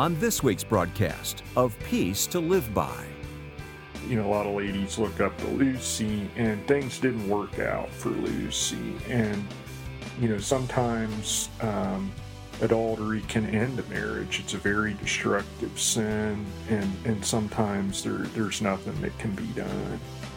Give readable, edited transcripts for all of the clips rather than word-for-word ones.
on this week's broadcast of Peace to Live By. You know, a lot of ladies look up to Lucy, and things didn't work out for Lucy. And, you know, sometimes adultery can end a marriage. It's a very destructive sin, and sometimes there's nothing that can be done.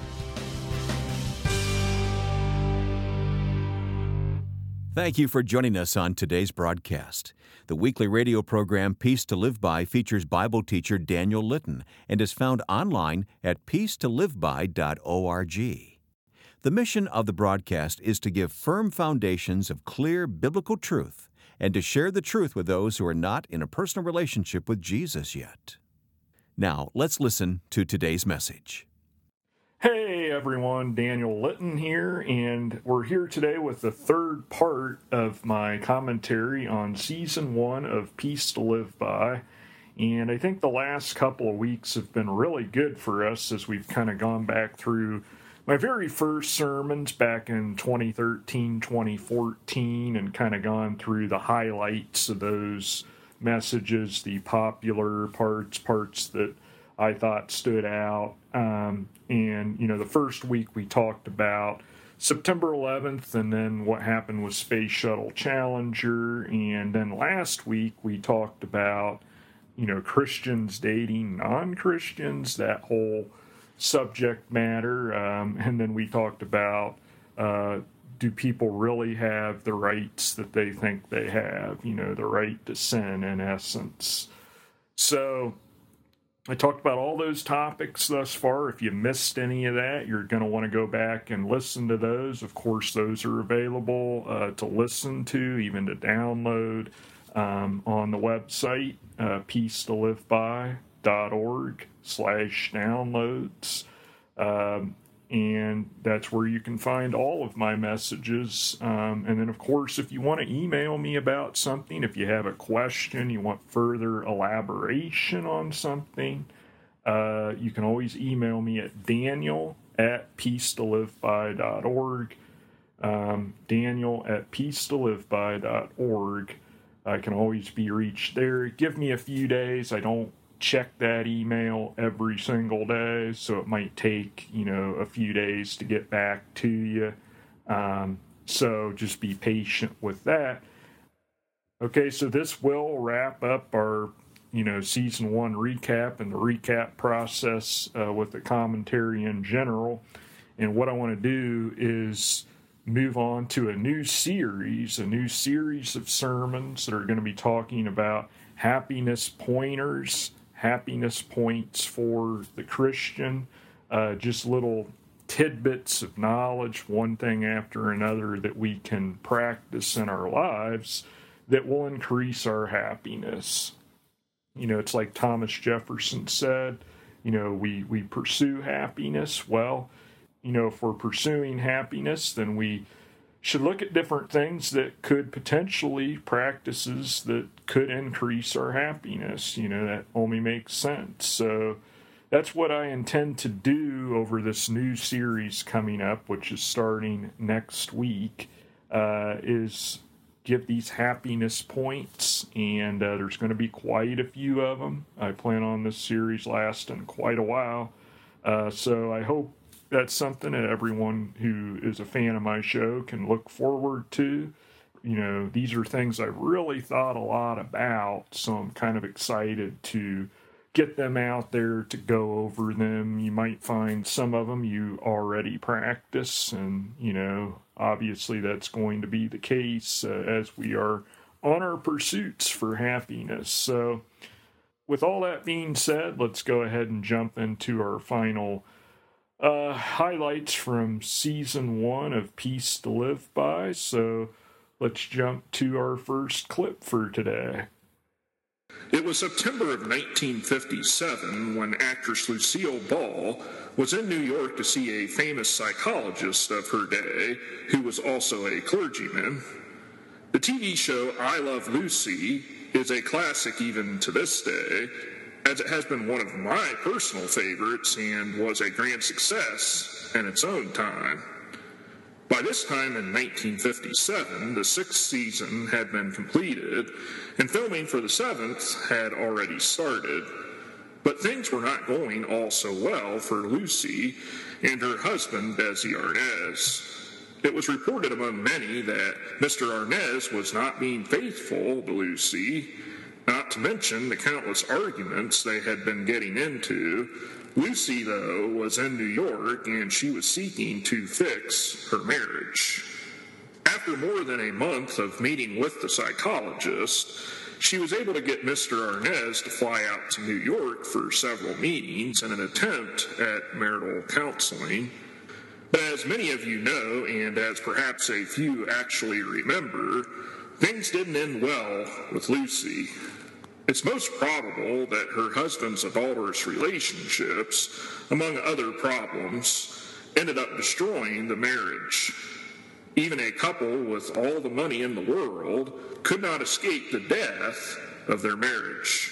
Thank you for joining us on today's broadcast. The weekly radio program Peace to Live By features Bible teacher Daniel Litton and is found online at peacetoliveby.org. The mission of the broadcast is to give firm foundations of clear biblical truth and to share the truth with those who are not in a personal relationship with Jesus yet. Now, let's listen to today's message. Hey everyone, Daniel Litton here, and we're here today with the third part of my commentary on Season 1 of Peace to Live By. And I think the last couple of weeks have been really good for us as we've kind of gone back through my very first sermons back in 2013, 2014, and kind of gone through the highlights of those messages, the popular parts that I thought stood out. And, you know, the first week we talked about September 11th, and then what happened with Space Shuttle Challenger. And then last week we talked about, you know, Christians dating non-Christians, that whole subject matter. And then we talked about, do people really have the rights that they think they have? You know, the right to sin, in essence. So I talked about all those topics thus far. If you missed any of that, you're going to want to go back and listen to those. Of course, those are available to listen to, even to download on the website, peacetoliveby.org/downloads. And that's where you can find all of my messages. And then, of course, if you want to email me about something, if you have a question, you want further elaboration on something, you can always email me at daniel@peacetoliveby.org. Daniel@peacetoliveby.org. I can always be reached there. Give me a few days. I don't check that email every single day, so it might take, you know, a few days to get back to you. So just be patient with that. Okay, so this will wrap up our, you know, Season 1 recap and the recap process with the commentary in general. And what I want to do is move on to a new series of sermons that are going to be talking about happiness pointers, happiness points for the Christian, just little tidbits of knowledge, one thing after another that we can practice in our lives that will increase our happiness. You know, it's like Thomas Jefferson said, you know, we pursue happiness. Well, you know, if we're pursuing happiness, then we should look at different things that could potentially, practices that could increase our happiness. You know, that only makes sense. So that's what I intend to do over this new series coming up, which is starting next week, is give these happiness points. And there's going to be quite a few of them. I plan on this series lasting quite a while. So I hope that's something that everyone who is a fan of my show can look forward to. You know, these are things I really thought a lot about, so I'm kind of excited to get them out there, to go over them. You might find some of them you already practice, and, you know, obviously that's going to be the case as we are on our pursuits for happiness. So with all that being said, let's go ahead and jump into our final highlights from Season 1 of Peace to Live By. So let's jump to our first clip for today. It was September of 1957 when actress Lucille Ball was in New York to see a famous psychologist of her day who was also a clergyman. The TV show I Love Lucy is a classic even to this day, as it has been one of my personal favorites and was a grand success in its own time. By this time in 1957, the sixth season had been completed, and filming for the seventh had already started. But things were not going all so well for Lucy and her husband, Desi Arnaz. It was reported among many that Mr. Arnaz was not being faithful to Lucy, not to mention the countless arguments they had been getting into. Lucy, though, was in New York, and she was seeking to fix her marriage. After more than a month of meeting with the psychologist, she was able to get Mr. Arnaz to fly out to New York for several meetings in an attempt at marital counseling. But as many of you know, and as perhaps a few actually remember, things didn't end well with Lucy. It's most probable that her husband's adulterous relationships, among other problems, ended up destroying the marriage. Even a couple with all the money in the world could not escape the death of their marriage.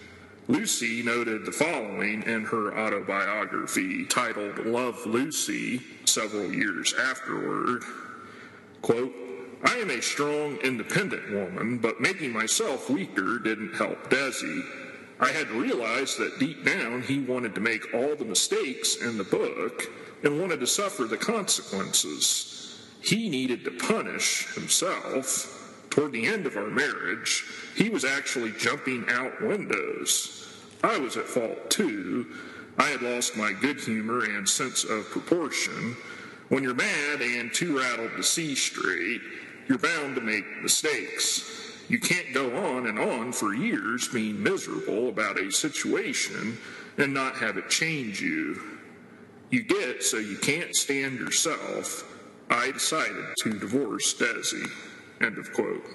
Lucy noted the following in her autobiography titled Love, Lucy, several years afterward. Quote, I am a strong, independent woman, but making myself weaker didn't help Desi. I had realized that deep down he wanted to make all the mistakes in the book and wanted to suffer the consequences. He needed to punish himself. Toward the end of our marriage, he was actually jumping out windows. I was at fault too. I had lost my good humor and sense of proportion. When you're mad and too rattled to see straight, you're bound to make mistakes. You can't go on and on for years being miserable about a situation and not have it change you. You get so you can't stand yourself. I decided to divorce Desi. End of quote.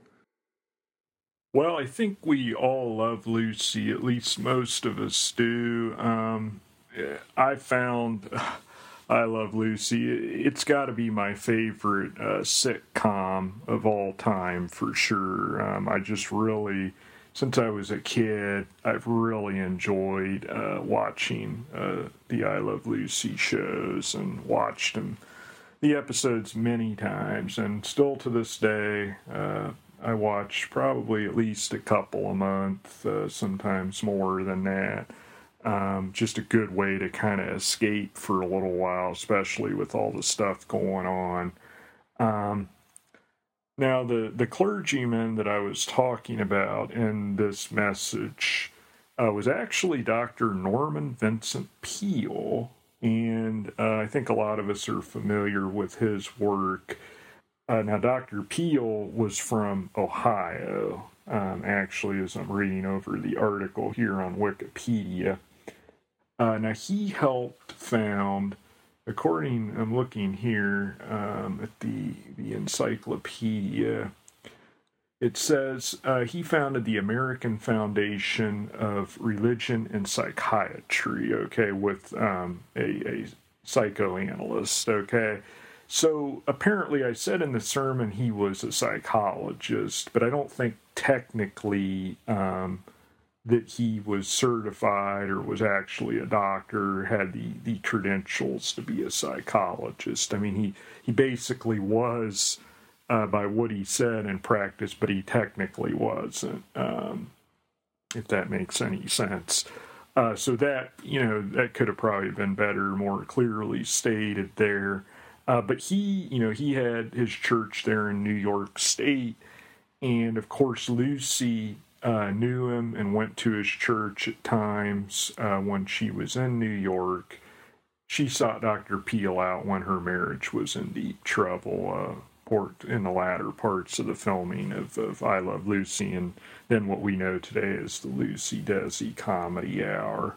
Well, I think we all love Lucy, at least most of us do. I found I Love Lucy. It's got to be my favorite sitcom of all time for sure. I just really, since I was a kid, I've really enjoyed watching the I Love Lucy shows and watched the episodes many times. And still to this day, I watch probably at least a couple a month, sometimes more than that. Just a good way to kind of escape for a little while, especially with all the stuff going on. Now, the clergyman that I was talking about in this message was actually Dr. Norman Vincent Peale, and I think a lot of us are familiar with his work. Now, Dr. Peale was from Ohio, actually, as I'm reading over the article here on Wikipedia. Now, he helped found, I'm looking here at the encyclopedia, it says he founded the American Foundation of Religion and Psychiatry, okay, with a psychoanalyst, okay. So apparently I said in the sermon he was a psychologist, but I don't think technically that he was certified or was actually a doctor, had the credentials to be a psychologist. I mean, he basically was, by what he said in practice, but he technically wasn't, if that makes any sense. So that, that could have probably been better, more clearly stated there. But he had his church there in New York State, and of course Lucy knew him and went to his church at times when she was in New York. She sought Dr. Peale out when her marriage was in deep trouble, in the latter parts of the filming of I Love Lucy, and then what we know today as the Lucy Desi Comedy Hour.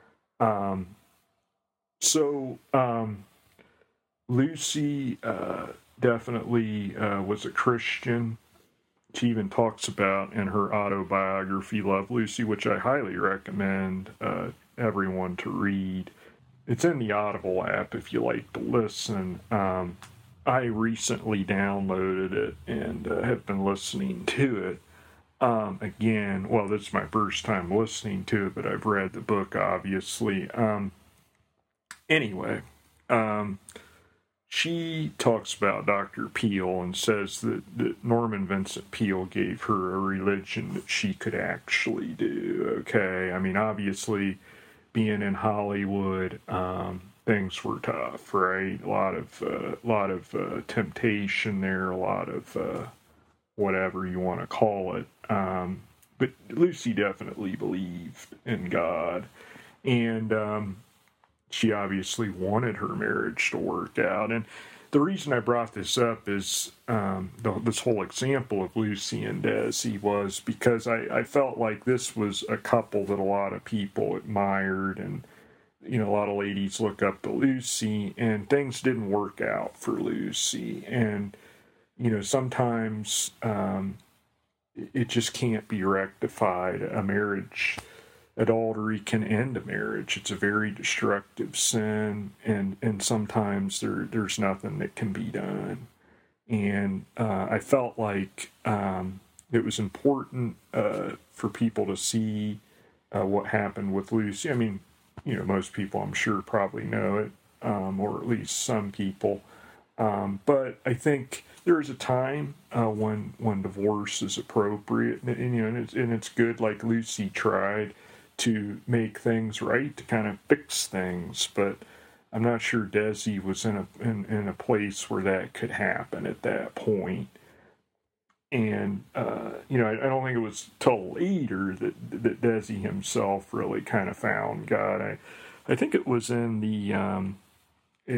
Lucy definitely was a Christian. She even talks about in her autobiography, Love, Lucy, which I highly recommend everyone to read. It's in the Audible app if you like to listen. I recently downloaded it and have been listening to it again. Well, this is my first time listening to it, but I've read the book, obviously. Anyway, she talks about Dr. Peale and says that Norman Vincent Peale gave her a religion that she could actually do. Okay, I mean, obviously, being in Hollywood, things were tough, right? A lot of temptation there, a lot of whatever you want to call it. But Lucy definitely believed in God, and she obviously wanted her marriage to work out. And the reason I brought this up is this whole example of Lucy and Desi was because I felt like this was a couple that a lot of people admired, and a lot of ladies look up to Lucy, and things didn't work out for Lucy. And sometimes it just can't be rectified. A marriage, adultery can end a marriage. It's a very destructive sin, and sometimes there's nothing that can be done. And I felt like it was important for people to see what happened with Lucy. I mean, most people, I'm sure, probably know it, or at least some people. But I think there is a time when divorce is appropriate, and it's good. Like Lucy tried to make things right, to kind of fix things, but I'm not sure Desi was in a place where that could happen at that point. And I don't think it was till later that Desi himself really kind of found God. I think it was in the I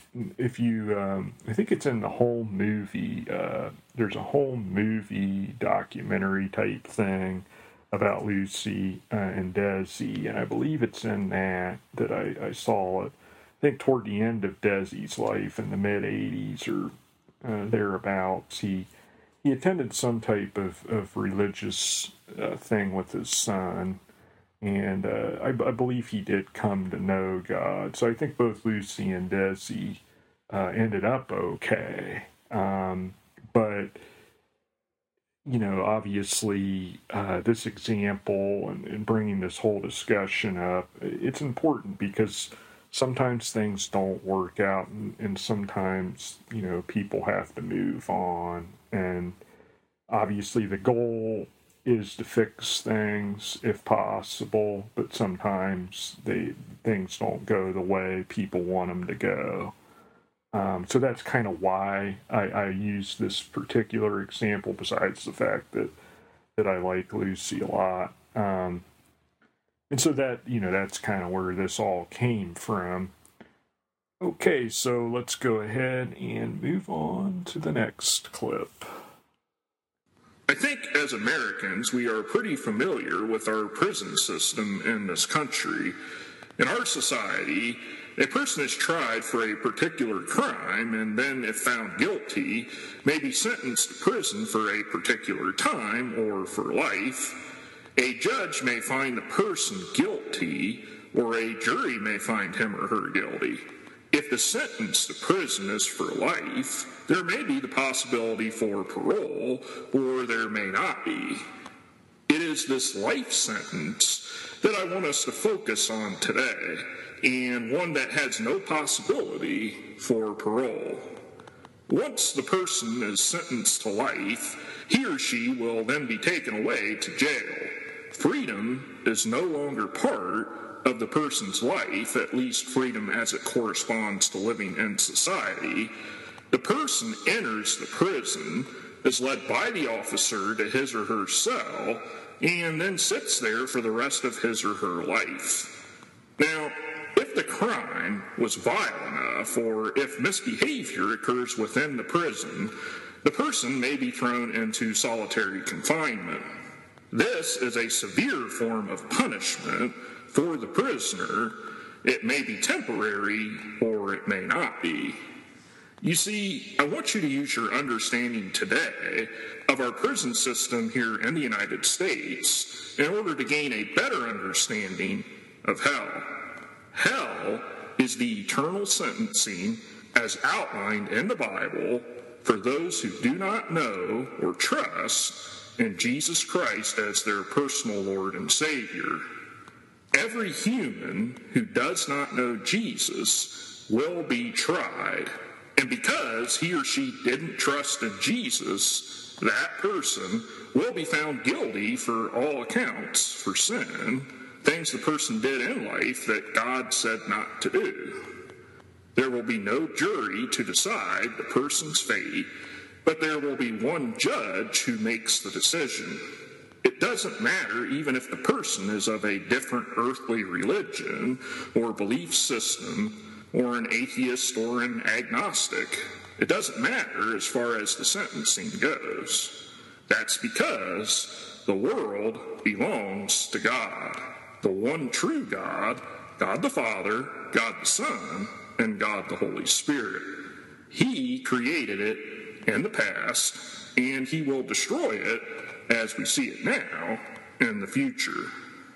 think it's in the Home movie. There's a Home movie documentary type thing about Lucy and Desi, and I believe it's in that I saw it. I think toward the end of Desi's life in the mid-'80s or thereabouts, he attended some type of religious thing with his son, and I believe he did come to know God. So I think both Lucy and Desi ended up okay. But obviously, this example and bringing this whole discussion up, it's important because sometimes things don't work out, and sometimes, people have to move on. And obviously, the goal is to fix things if possible, but sometimes things don't go the way people want them to go. So that's kind of why I use this particular example, besides the fact that I like Lucy a lot. And so that's kind of where this all came from. Okay, so let's go ahead and move on to the next clip. I think as Americans, we are pretty familiar with our prison system in this country. In our society, a person is tried for a particular crime and then, if found guilty, may be sentenced to prison for a particular time or for life. A judge may find the person guilty, or a jury may find him or her guilty. If the sentence to prison is for life, there may be the possibility for parole, or there may not be. It is this life sentence that I want us to focus on today, and one that has no possibility for parole. Once the person is sentenced to life, he or she will then be taken away to jail. Freedom is no longer part of the person's life, at least freedom as it corresponds to living in society. The person enters the prison, is led by the officer to his or her cell, and then sits there for the rest of his or her life. Now, if the crime was violent enough, or if misbehavior occurs within the person may be thrown into solitary confinement. This is a severe form of punishment for the prisoner. It may be temporary, or it may not be. You see, I want you to use your understanding today of our prison system here in the United States in order to gain a better understanding of hell. Hell is the eternal sentencing as outlined in the Bible for those who do not know or trust in Jesus Christ as their personal Lord and Savior. Every human who does not know Jesus will be tried. And because he or she didn't trust in Jesus, that person will be found guilty for all accounts for sin, things the person did in life that God said not to do. There will be no jury to decide the person's fate, but there will be one judge who makes the decision. It doesn't matter even if the person is of a different earthly religion or belief system, or an atheist or an agnostic. It doesn't matter as far as the sentencing goes. That's because the world belongs to God, the one true God, God the Father, God the Son, and God the Holy Spirit. He created it in the past, and he will destroy it as we see it now in the future.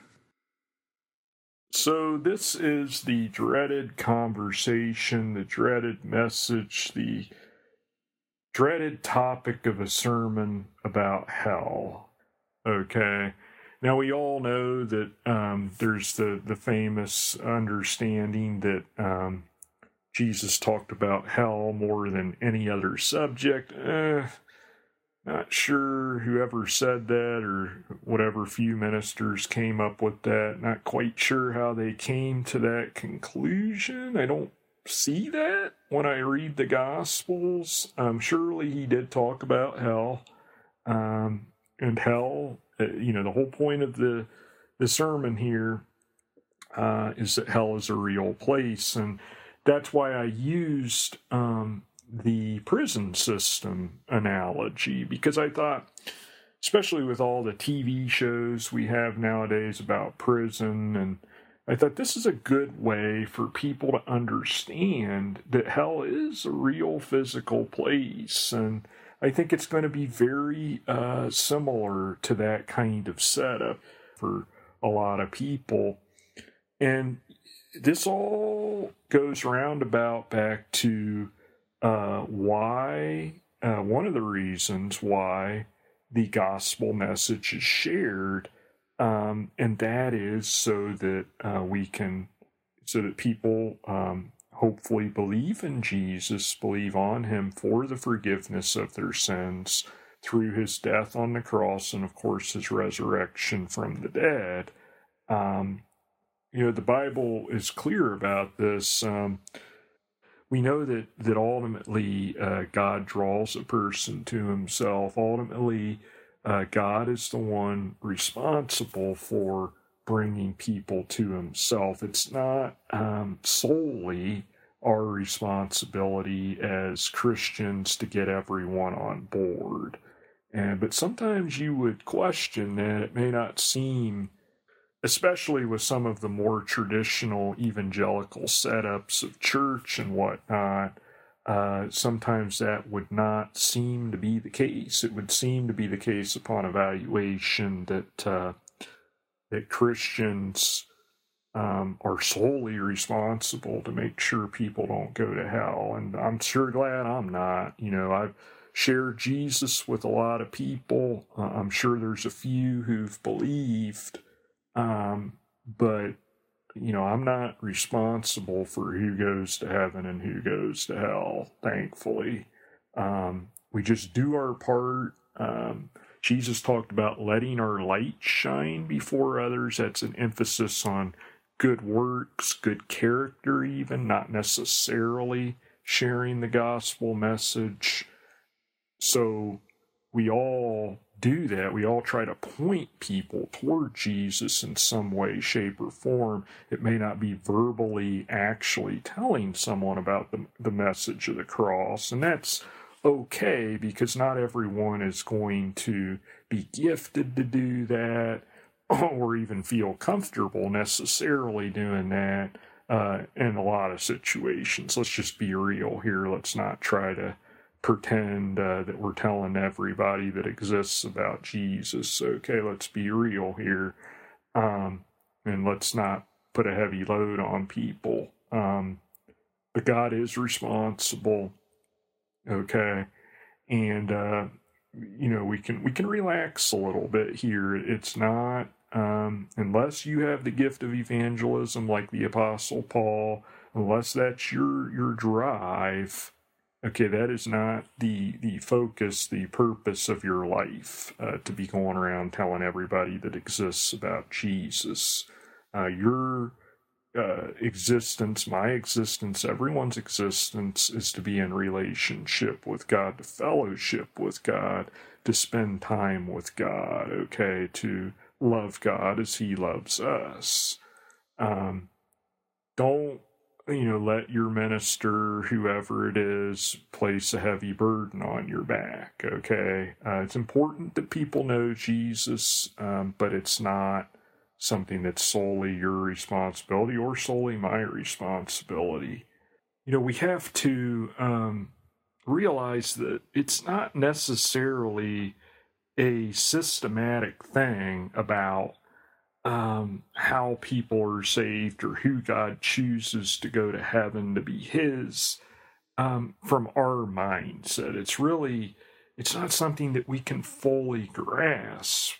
So this is the dreaded conversation, the dreaded message, the dreaded topic of a sermon about hell. Okay. Now we all know that there's the famous understanding that Jesus talked about hell more than any other subject. Not sure whoever said that or whatever few ministers came up with that. Not quite sure how they came to that conclusion. I don't see that when I read the Gospels. Surely he did talk about hell. And hell, the whole point of the sermon here is that hell is a real place. And that's why I used the prison system analogy, because I thought, especially with all the TV shows we have nowadays about prison, and I thought this is a good way for people to understand that hell is a real physical place. And I think it's going to be very similar to that kind of setup for a lot of people. And this all goes roundabout back to why one of the reasons why the gospel message is shared, and that is so that people hopefully believe in Jesus, believe on him for the forgiveness of their sins through his death on the cross and, of course, his resurrection from the dead. The Bible is clear about this. We know that ultimately God draws a person to himself. Ultimately, God is the one responsible for bringing people to himself. It's not solely our responsibility as Christians to get everyone on board. But sometimes you would question that. It may not seem, especially with some of the more traditional evangelical setups of church and whatnot, sometimes that would not seem to be the case. It would seem to be the case upon evaluation that Christians are solely responsible to make sure people don't go to hell. And I'm sure glad I'm not. I've shared Jesus with a lot of people. I'm sure there's a few who've believed. But, I'm not responsible for who goes to heaven and who goes to hell, thankfully. We just do our part. Jesus talked about letting our light shine before others. That's an emphasis on good works, good character even, not necessarily sharing the gospel message. So we all do that. We all try to point people toward Jesus in some way, shape, or form. It may not be verbally actually telling someone about the message of the cross, and that's okay, because not everyone is going to be gifted to do that or even feel comfortable necessarily doing that in a lot of situations. Let's just be real here. Let's not try to pretend that we're telling everybody that exists about Jesus. Okay, let's be real here. And let's not put a heavy load on people. But God is responsible. Okay. And, we can relax a little bit here. It's not, unless you have the gift of evangelism like the Apostle Paul, unless that's your drive, Okay, that is not the focus, the purpose of your life, to be going around telling everybody that exists about Jesus. Your existence, my existence, everyone's existence is to be in relationship with God, to fellowship with God, to spend time with God, okay, to love God as He loves us. Don't let your minister, whoever it is, place a heavy burden on your back, okay? It's important that people know Jesus, but it's not something that's solely your responsibility or solely my responsibility. We have to realize that it's not necessarily a systematic thing about how people are saved or who God chooses to go to heaven to be His from our mindset. It's not something that we can fully grasp.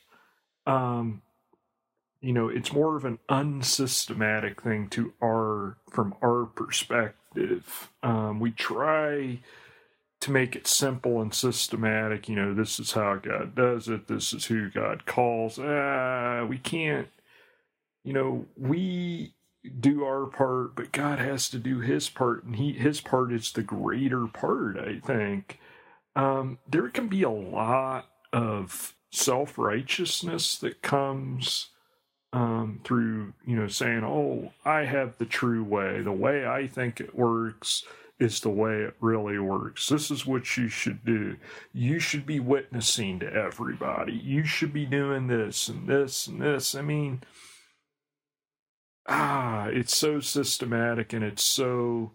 It's more of an unsystematic thing from our perspective. We try to make it simple and systematic. This is how God does it. This is who God calls. We can't. We do our part, but God has to do His part, and His part is the greater part, I think. There can be a lot of self-righteousness that comes through, saying, oh, I have the true way. The way I think it works is the way it really works. This is what you should do. You should be witnessing to everybody. You should be doing this and this and this. I mean, it's so systematic, and it's so,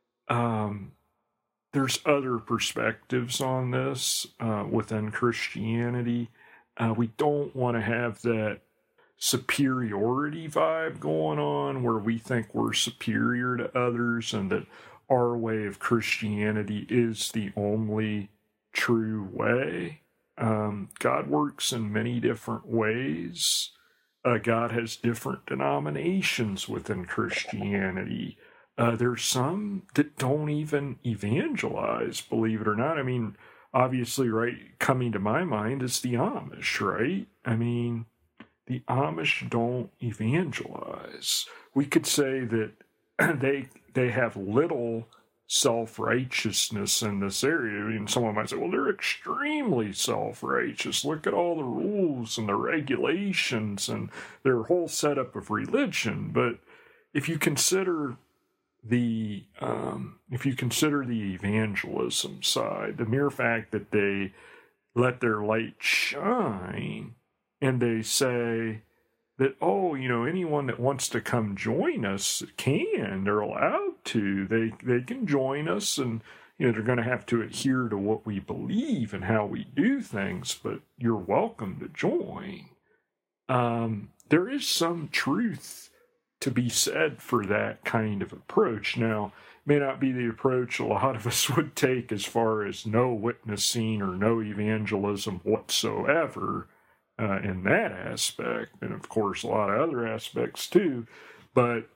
there's other perspectives on this within Christianity. We don't want to have that superiority vibe going on where we think we're superior to others and that our way of Christianity is the only true way. God works in many different ways. God has different denominations within Christianity. There's some that don't even evangelize, believe it or not. I mean, obviously, right, coming to my mind is the Amish, right? I mean, the Amish don't evangelize. We could say that they have little self-righteousness in this area. I mean, someone might say, well, they're extremely self-righteous. Look at all the rules and the regulations and their whole setup of religion. But if you consider the evangelism side, the mere fact that they let their light shine and they say that, anyone that wants to come join us can. They're allowed to. They can join us, and they're going to have to adhere to what we believe and how we do things, but you're welcome to join. There is some truth to be said for that kind of approach. Now, it may not be the approach a lot of us would take as far as no witnessing or no evangelism whatsoever, in that aspect, and of course a lot of other aspects too, but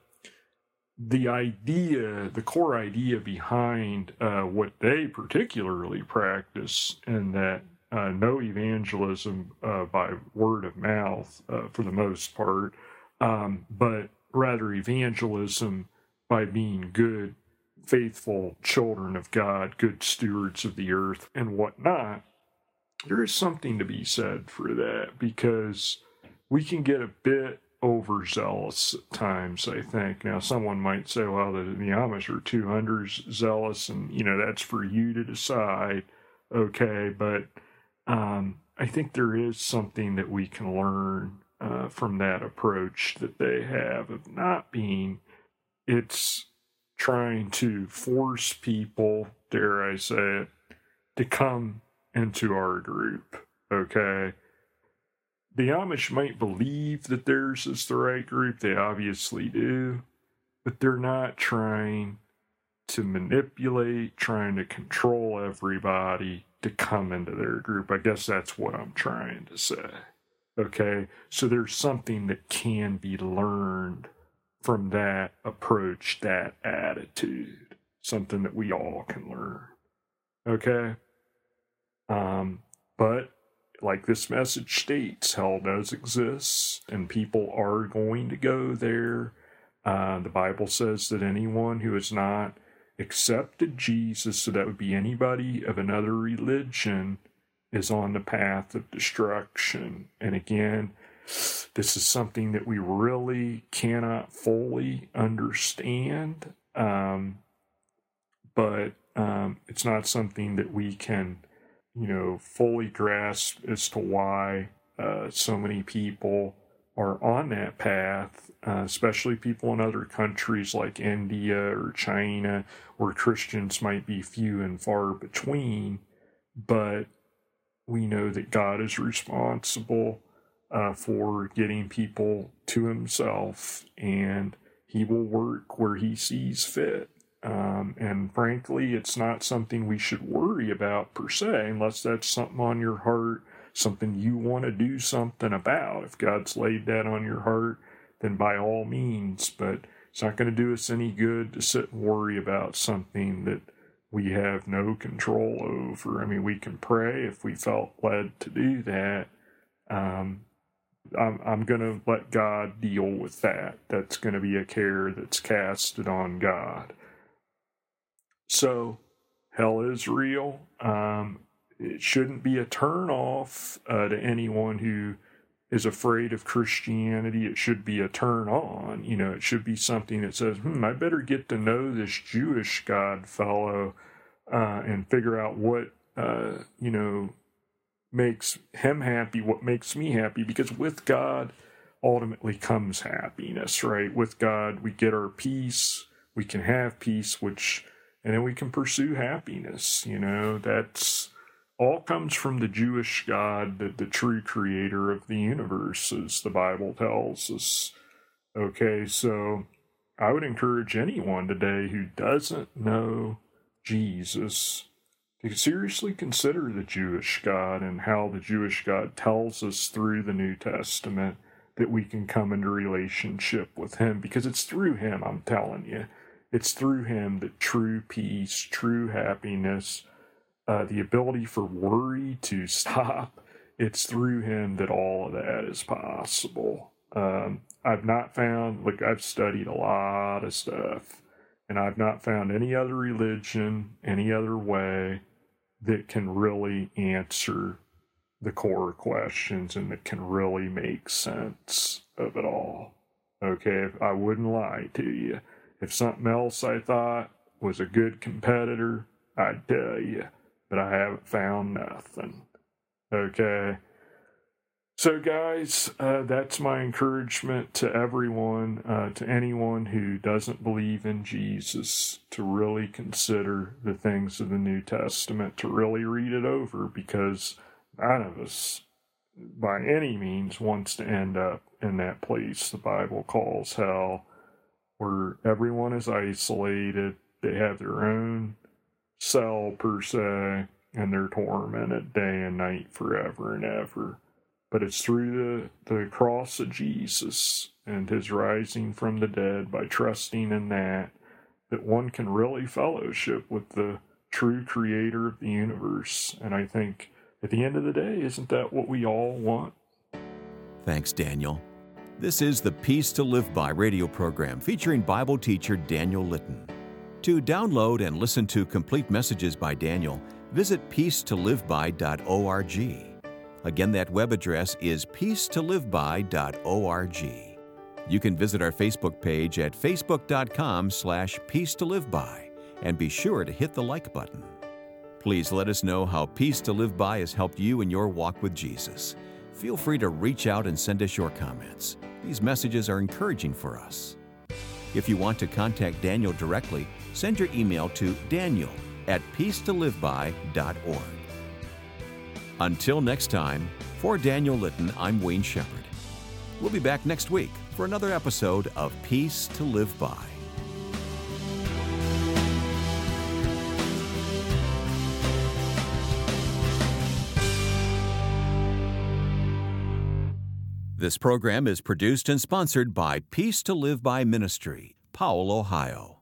the core idea behind what they particularly practice, and that no evangelism by word of mouth for the most part, but rather evangelism by being good, faithful children of God, good stewards of the earth and whatnot. There is something to be said for that, because we can get a bit overzealous at times, I think. Now, someone might say, well, the Amish are too underzealous, and, that's for you to decide. Okay, but I think there is something that we can learn from that approach that they have of not being. It's trying to force people, dare I say it, to come into our group, okay? The Amish might believe that theirs is the right group. They obviously do. But they're not trying to manipulate, trying to control everybody to come into their group. I guess that's what I'm trying to say, okay? So there's something that can be learned from that approach, that attitude. Something that we all can learn. Okay? But like this message states, hell does exist, and people are going to go there. The Bible says that anyone who has not accepted Jesus, so that would be anybody of another religion, is on the path of destruction. And again, this is something that we really cannot fully understand, but it's not something that we can, fully grasp as to why so many people are on that path, especially people in other countries like India or China, where Christians might be few and far between. But we know that God is responsible for getting people to himself, and he will work where he sees fit. And frankly, it's not something we should worry about per se, unless that's something on your heart, something you want to do something about. If God's laid that on your heart, then by all means, but it's not going to do us any good to sit and worry about something that we have no control over. I mean, we can pray if we felt led to do that. I'm going to let God deal with that. That's going to be a care that's casted on God. So, hell is real. It shouldn't be a turn-off to anyone who is afraid of Christianity. It should be a turn-on. It should be something that says, I better get to know this Jewish God fellow and figure out what, makes him happy, what makes me happy, because with God ultimately comes happiness, right? With God, we get our peace, we can have peace, and then we can pursue happiness. That's all comes from the Jewish God, the true creator of the universe, as the Bible tells us. Okay, so I would encourage anyone today who doesn't know Jesus to seriously consider the Jewish God and how the Jewish God tells us through the New Testament that we can come into relationship with him, because it's through him, I'm telling you. It's through him that true peace, true happiness, the ability for worry to stop, it's through him that all of that is possible. I've not found, I've studied a lot of stuff, and I've not found any other religion, any other way that can really answer the core questions and that can really make sense of it all. Okay, I wouldn't lie to you. If something else I thought was a good competitor, I'd tell you, but I haven't found nothing. Okay? So guys, that's my encouragement to everyone, to anyone who doesn't believe in Jesus, to really consider the things of the New Testament, to really read it over, because none of us, by any means, wants to end up in that place the Bible calls hell, where everyone is isolated, they have their own cell per se, and they're tormented day and night forever and ever. But it's through the cross of Jesus and his rising from the dead, by trusting in that one can really fellowship with the true creator of the universe. And I think at the end of the day, isn't that what we all want? Thanks, Daniel. This is the Peace to Live By radio program featuring Bible teacher Daniel Litton. To download and listen to complete messages by Daniel, visit peacetoliveby.org. Again, that web address is peacetoliveby.org. You can visit our Facebook page at facebook.com/peacetoliveby and be sure to hit the like button. Please let us know how Peace to Live By has helped you in your walk with Jesus. Feel free to reach out and send us your comments. These messages are encouraging for us. If you want to contact Daniel directly, send your email to daniel@peacetoliveby.org. Until next time, for Daniel Litton, I'm Wayne Shepherd. We'll be back next week for another episode of Peace to Live By. This program is produced and sponsored by Peace to Live By Ministry, Powell, Ohio.